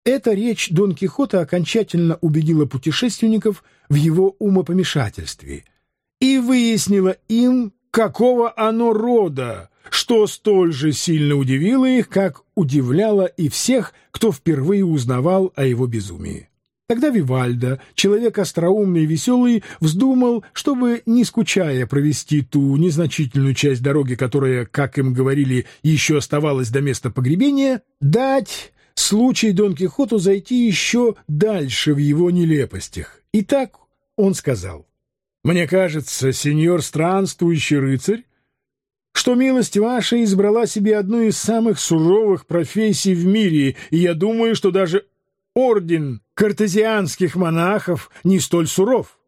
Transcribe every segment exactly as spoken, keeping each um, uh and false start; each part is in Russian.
Эта речь Дон Кихота окончательно убедила путешественников в его умопомешательстве и выяснила им, какого оно рода, что столь же сильно удивило их, как удивляло и всех, кто впервые узнавал о его безумии. Тогда Вивальдо, человек остроумный и веселый, вздумал, чтобы, не скучая, провести ту незначительную часть дороги, которая, как им говорили, еще оставалась до места погребения, дать случай Дон Кихоту зайти еще дальше в его нелепостях. И так он сказал: «Мне кажется, сеньор странствующий рыцарь, что милость ваша избрала себе одну из самых суровых профессий в мире, и я думаю, что даже орден картезианских монахов не столь суров».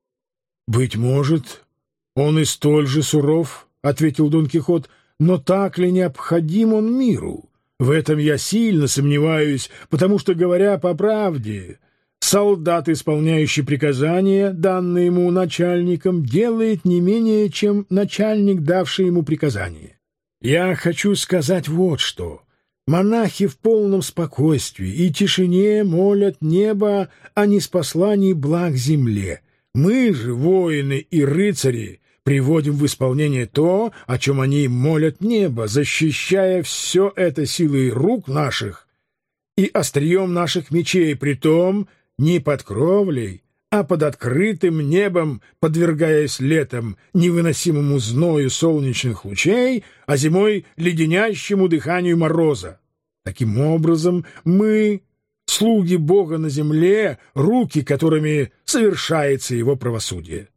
«Быть может, он и столь же суров, — ответил Дон Кихот, — но так ли необходим он миру? В этом я сильно сомневаюсь, потому что, говоря по правде, солдат, исполняющий приказания, данные ему начальником, делает не менее, чем начальник, давший ему приказание. Я хочу сказать вот что. Монахи в полном спокойствии и тишине молят небо о ниспослании благ земле. Мы же, воины и рыцари, приводим в исполнение то, о чем они молят небо, защищая все это силой рук наших и острием наших мечей, притом не под кровлей, а под открытым небом, подвергаясь летом невыносимому зною солнечных лучей, а зимой леденящему дыханию мороза. Таким образом, мы, слуги Бога на земле, руки, которыми совершается его правосудие.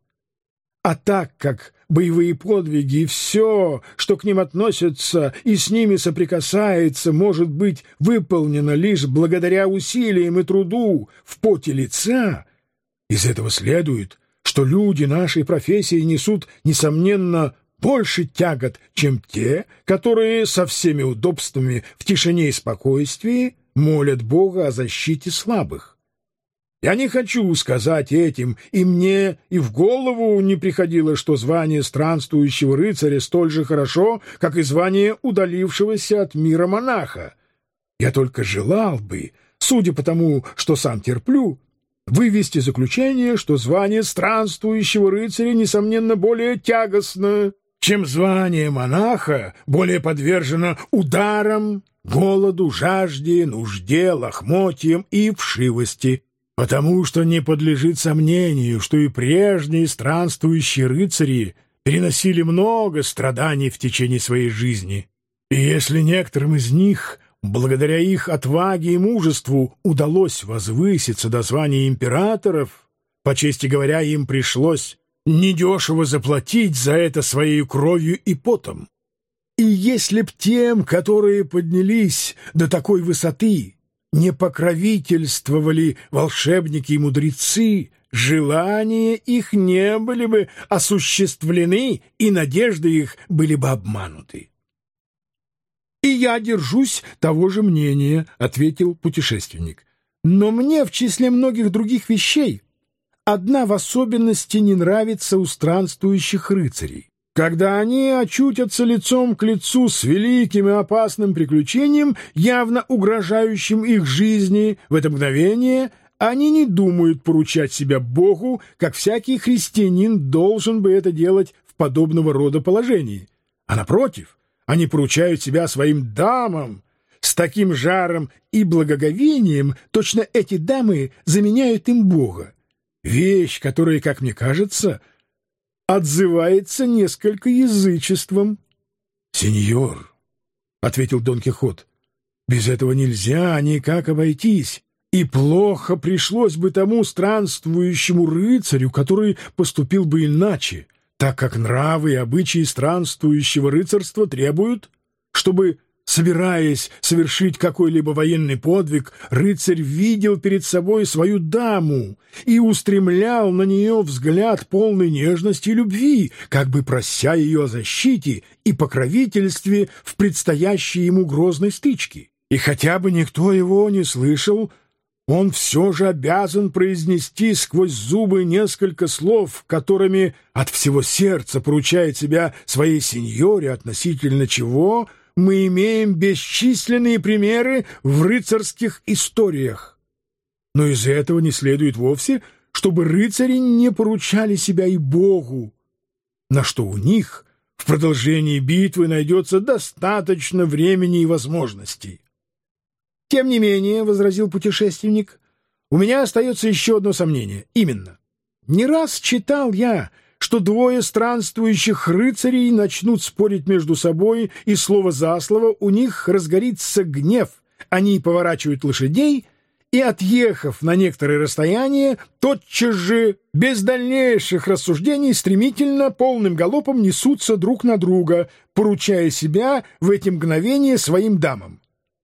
А так как боевые подвиги и все, что к ним относится и с ними соприкасается, может быть выполнено лишь благодаря усилиям и труду в поте лица, из этого следует, что люди нашей профессии несут, несомненно, больше тягот, чем те, которые со всеми удобствами в тишине и спокойствии молят Бога о защите слабых. Я не хочу сказать этим, и мне и в голову не приходило, что звание странствующего рыцаря столь же хорошо, как и звание удалившегося от мира монаха. Я только желал бы, судя по тому, что сам терплю, вывести заключение, что звание странствующего рыцаря, несомненно, более тягостно, чем звание монаха, более подвержено ударам, голоду, жажде, нужде, лохмотьям и вшивости, потому что не подлежит сомнению, что и прежние странствующие рыцари переносили много страданий в течение своей жизни. И если некоторым из них, благодаря их отваге и мужеству, удалось возвыситься до звания императоров, по чести говоря, им пришлось недешево заплатить за это своей кровью и потом. И если б тем, которые поднялись до такой высоты, не покровительствовали волшебники и мудрецы, желания их не были бы осуществлены, и надежды их были бы обмануты. — И я держусь того же мнения, — ответил путешественник. — Но мне в числе многих других вещей одна в особенности не нравится у странствующих рыцарей. Когда они очутятся лицом к лицу с великим и опасным приключением, явно угрожающим их жизни, в это мгновение они не думают поручать себя Богу, как всякий христианин должен бы это делать в подобного рода положении. А напротив, они поручают себя своим дамам с таким жаром и благоговением, точно эти дамы заменяют им Бога. Вещь, которая, как мне кажется, отзывается несколько язычеством. — Сеньор, — ответил Дон Кихот, — без этого нельзя никак обойтись, и плохо пришлось бы тому странствующему рыцарю, который поступил бы иначе, так как нравы и обычаи странствующего рыцарства требуют, чтобы, собираясь совершить какой-либо военный подвиг, рыцарь видел перед собой свою даму и устремлял на нее взгляд полной нежности и любви, как бы прося ее о защите и покровительстве в предстоящей ему грозной стычке. И хотя бы никто его не слышал, он все же обязан произнести сквозь зубы несколько слов, которыми от всего сердца поручает себя своей сеньоре, относительно чего мы имеем бесчисленные примеры в рыцарских историях. Но из этого не следует вовсе, чтобы рыцари не поручали себя и Богу, на что у них в продолжении битвы найдется достаточно времени и возможностей. «Тем не менее, — возразил путешественник, — у меня остается еще одно сомнение. Именно. Не раз читал я, что двое странствующих рыцарей начнут спорить между собой, и слово за слово у них разгорится гнев. Они поворачивают лошадей и, отъехав на некоторое расстояние, тотчас же, без дальнейших рассуждений, стремительно, полным галопом несутся друг на друга, поручая себя в эти мгновения своим дамам.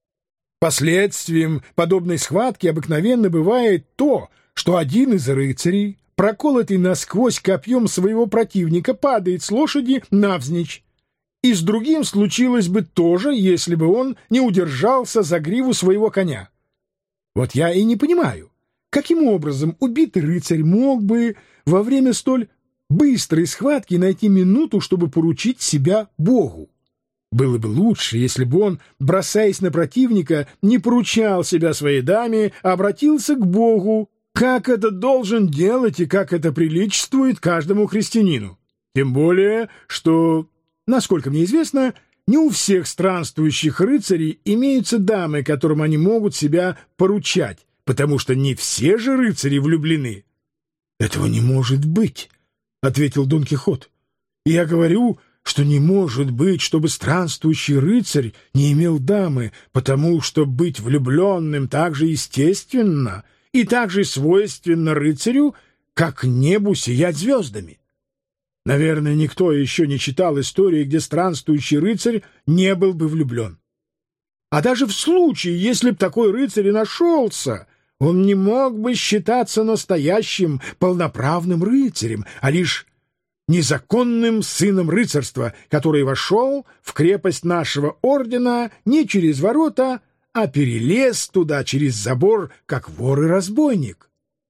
Последствием подобной схватки обыкновенно бывает то, что один из рыцарей, проколотый насквозь копьем своего противника, падает с лошади навзничь. И с другим случилось бы то же, если бы он не удержался за гриву своего коня. Вот я и не понимаю, каким образом убитый рыцарь мог бы во время столь быстрой схватки найти минуту, чтобы поручить себя Богу. Было бы лучше, если бы он, бросаясь на противника, не поручал себя своей даме, а обратился к Богу, как это должен делать и как это приличествует каждому христианину. Тем более, что, насколько мне известно, не у всех странствующих рыцарей имеются дамы, которым они могут себя поручать, потому что не все же рыцари влюблены. — Этого не может быть, — ответил Дон Кихот. — Я говорю, что не может быть, чтобы странствующий рыцарь не имел дамы, потому что быть влюбленным так же естественно и так же свойственно рыцарю, как небу сиять звездами. Наверное, никто еще не читал истории, где странствующий рыцарь не был бы влюблен. А даже в случае, если б такой рыцарь и нашелся, он не мог бы считаться настоящим полноправным рыцарем, а лишь незаконным сыном рыцарства, который вошел в крепость нашего ордена не через ворота, а перелез туда через забор, как вор и разбойник.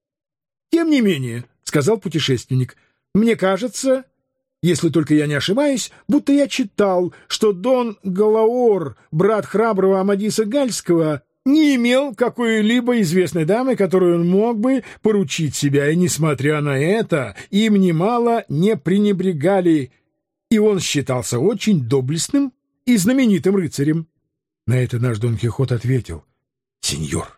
— Тем не менее, — сказал путешественник, — мне кажется, если только я не ошибаюсь, будто я читал, что Дон Галаор, брат храброго Амадиса Гальского, не имел какой-либо известной дамы, которую он мог бы поручить себя, и, несмотря на это, им немало не пренебрегали, и он считался очень доблестным и знаменитым рыцарем. На это наш Дон Кихот ответил: «Сеньор,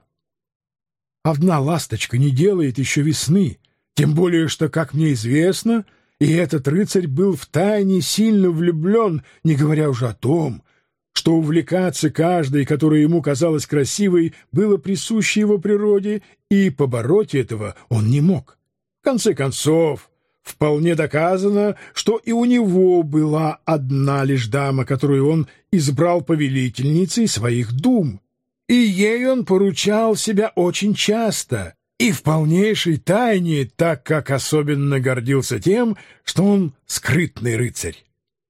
одна ласточка не делает еще весны, тем более что, как мне известно, и этот рыцарь был втайне сильно влюблен, не говоря уже о том, что увлекаться каждой, которая ему казалась красивой, было присуще его природе, и побороть этого он не мог. В конце концов, вполне доказано, что и у него была одна лишь дама, которую он избрал повелительницей своих дум, и ей он поручал себя очень часто и в полнейшей тайне, так как особенно гордился тем, что он скрытный рыцарь.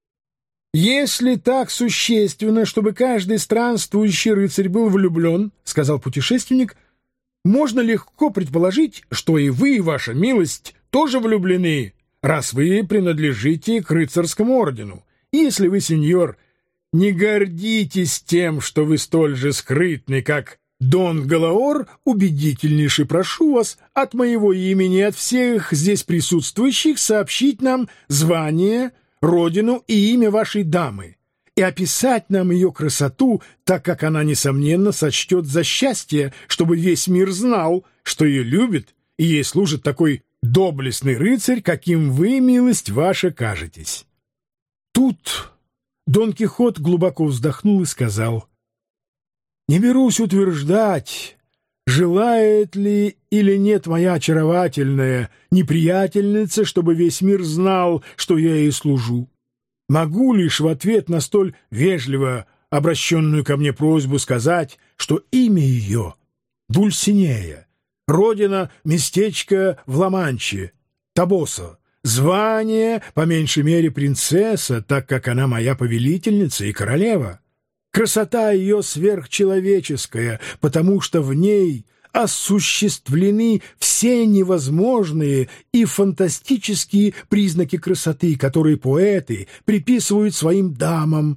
«Если так существенно, чтобы каждый странствующий рыцарь был влюблен, — сказал путешественник, — можно легко предположить, что и вы, ваша милость, тоже влюблены, раз вы принадлежите к рыцарскому ордену. И если вы, сеньор, не гордитесь тем, что вы столь же скрытны, как Дон Галаор, убедительнейше прошу вас от моего имени и от всех здесь присутствующих сообщить нам звание, родину и имя вашей дамы, и описать нам ее красоту, так как она, несомненно, сочтет за счастье, чтобы весь мир знал, что ее любит, и ей служит такой доблестный рыцарь, каким вы, милость ваша, кажетесь». Тут Дон Кихот глубоко вздохнул и сказал: «Не берусь утверждать, желает ли или нет моя очаровательная неприятельница, чтобы весь мир знал, что я ей служу. Могу лишь в ответ на столь вежливо обращенную ко мне просьбу сказать, что имя ее — Дульсинея, родина — местечко в Ла-Манче, Табосо, звание, по меньшей мере, принцесса, так как она моя повелительница и королева. Красота ее сверхчеловеческая, потому что в ней осуществлены все невозможные и фантастические признаки красоты, которые поэты приписывают своим дамам,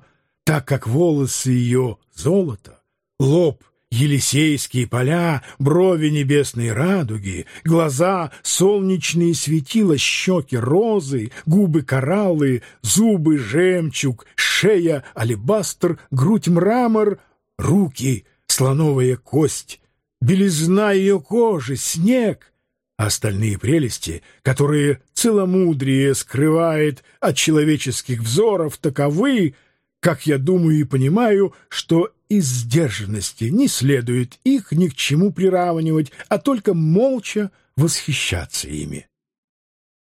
так как волосы ее — золото, лоб — елисейские поля, брови — небесные радуги, глаза — солнечные светила, щеки — розы, губы — кораллы, зубы — жемчуг, шея — алебастр, грудь — мрамор, руки — слоновая кость, белизна ее кожи — снег, а остальные прелести, которые целомудрие скрывает от человеческих взоров, таковы, как я думаю и понимаю, что из сдержанности не следует их ни к чему приравнивать, а только молча восхищаться ими.